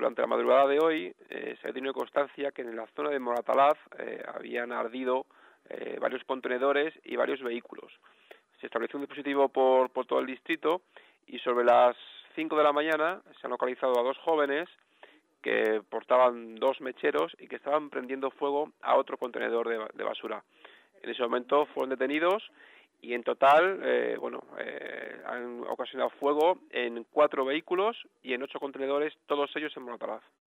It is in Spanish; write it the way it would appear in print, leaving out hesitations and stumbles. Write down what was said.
durante la madrugada de hoy se ha tenido constancia que en la zona de Moratalaz habían ardido varios contenedores y varios vehículos. Se estableció un dispositivo por todo el distrito y sobre las 5 de la mañana se han localizado a 2 jóvenes que portaban 2 mecheros y que estaban prendiendo fuego a otro contenedor de basura. En ese momento fueron detenidos y en total han ocasionado fuego en 4 vehículos y en 8 contenedores, todos ellos en Moratalaz.